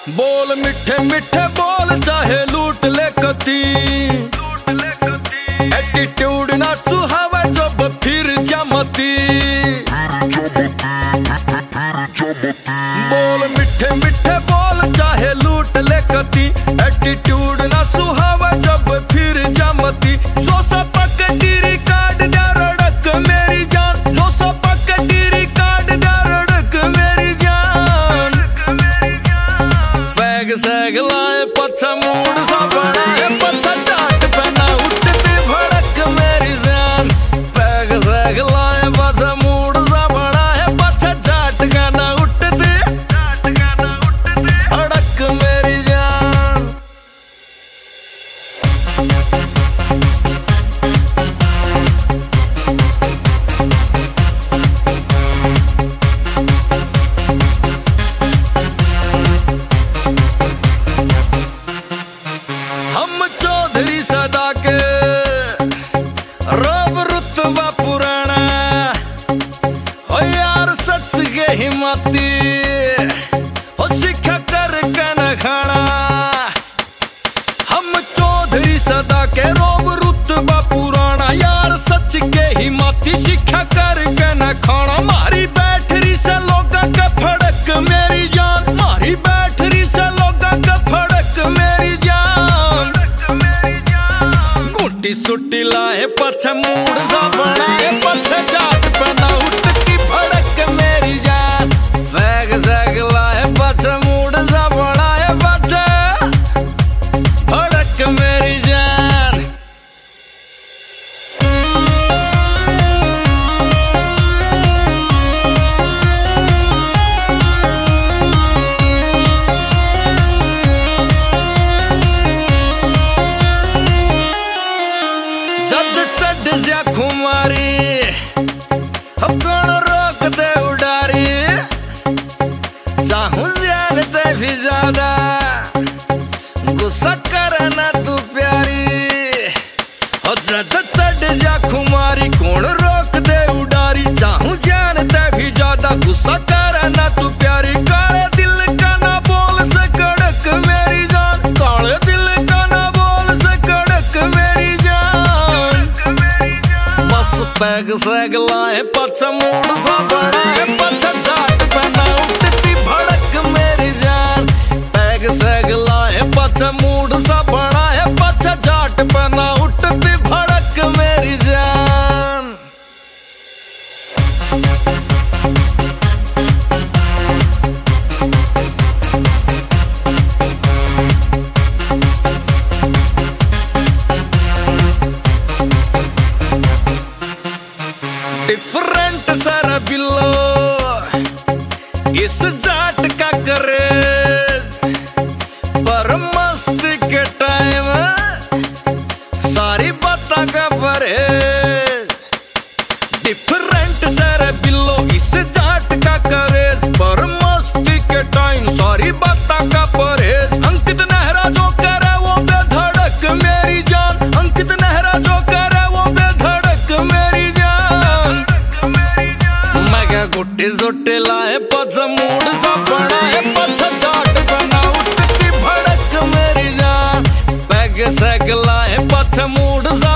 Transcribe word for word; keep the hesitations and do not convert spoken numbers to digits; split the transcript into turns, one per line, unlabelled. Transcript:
बोल मिठे मिठे बोल चाहे लूट ले कती, एटीट्यूड ना सुहावे जब फिर जमती। बोल मिठे मिठे बोल चाहे लूट ले कती, एटीट्यूड ना सुहावे जब फिर जमती। सो सपक गिरी काट दे रड़क मेरी जान, सो सपक गिरी काट दे रड़क मेरी जान। पैग सैग लाए पछा मूड सा बनाए, पछा चाट पहना उठती भड़क मेरी जान। पैग सैग लाए पछा मूड सा बनाए, पछा चाट गाना उठती भड़क मेरी जान। हम चौधरी सदा के रब रुतबा पुराना, हो यार सच के हिम्मती, हो शिक्षा कर के न खाना। हम चौधरी सदा के रब रुतबा पुराना, यार सच के हिम्मती, शिक्षा कर के न खाना। मारी बैटरी से लोगा का फड़क मेरी जान, मारी बैटरी से लोगा का फड़क मेरी जान। गुटी सुटी लाए पछा मूड सा बनाए, पछा जाट पहना उठती भड़क मेरी जान। सैग सैग लाए पछा मूड सा बनाए, पछा भड़क मेरी जान। जा खुमारी कौन रोक दे उडारी, चाहूं जान ते भी ज्यादा गुस्सा करना तू प्यारी। और जद चढ़ जा खुमारी कौन रोक दे उडारी, चाहूं जान ते भी ज्यादा गुस्सा करना तू प्यारी। काले दिल का ना बोल से कड़क मेरी जान, काले दिल का ना बोल से कड़क मेरी जान। पैग सैग लाए पछा मूड सा बनाए, पछा जाट पहना उठती भड़क मेरी जान। पैग सैग लाए पछा मूड सा बनाए, पछा जाट पहना उठती भड़क मेरी जान। डिफरेंट सारा बिल्लो इस जाट का करे, पर मस्ती के टाइम सारी बातों का परहेज। डिफरेंट सारा बिल्लो इस जाट का करे, पर मस्ती के टाइम सारी बातों का परहेज। अंकित नेहरा जो करे वो बेधड़क मेरी जान, अंकित नेहरा जो करे वो बेधड़क मेरी जान। गुट्टी जोटे लाए पछा मूड सा बनाए, पछा जाट पहना उठती भड़क मेरी जान। पैग सैग लाए पछा मूड सा